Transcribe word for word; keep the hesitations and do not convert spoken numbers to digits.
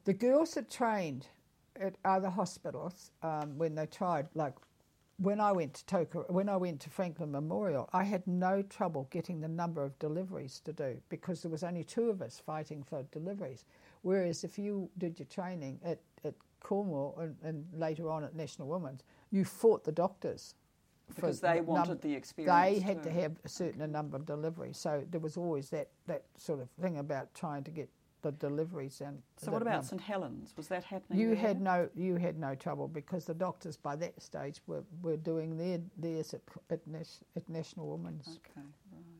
The girls that trained at other hospitals um, when they tried, like when I went to Toka, when I went to Franklin Memorial, I had no trouble getting the number of deliveries to do because there was only two of us fighting for deliveries. Whereas if you did your training at, at Cornwall and, and later on at National Women's, you fought the doctors. Because they wanted num- the experience They had too. to have a certain okay. number of deliveries. So there was always that, that sort of thing about trying to get the deliveries. And so what about St Helens? Was that happening You there? had no you had no trouble because the doctors by that stage were, were doing their theirs at, at, Nas- at National Women's. Okay.